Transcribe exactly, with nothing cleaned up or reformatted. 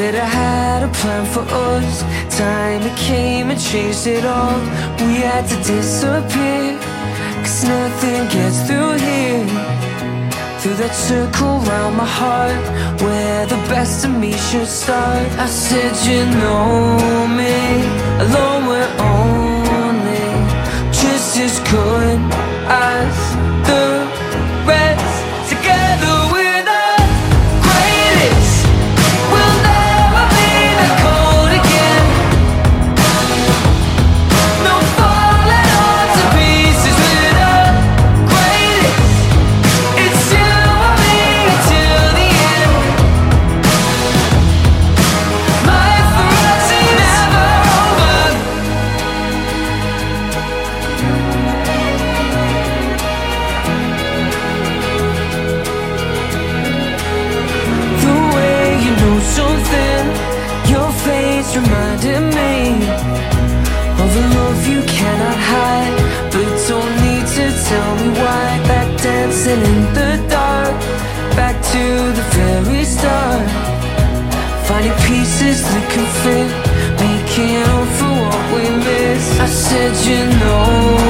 said I had a plan for us. Time it came and changed it all. We had to disappear, 'cause nothing gets through here. Through that circle round my heart, where the best of me should start. I said, you know me, alone we're only just as good as the rest. Together we're the greatest. We'll never be that cold again. No falling all to pieces. We're the greatest. It's you and me until the end. Life for us ain't never over. The way you know something, your face reminded me of a love you cannot hide, but don't need to tell me why. Back dancing in the dark, back to the very start. Finding pieces that can fit, making up for what we missed. I said, you know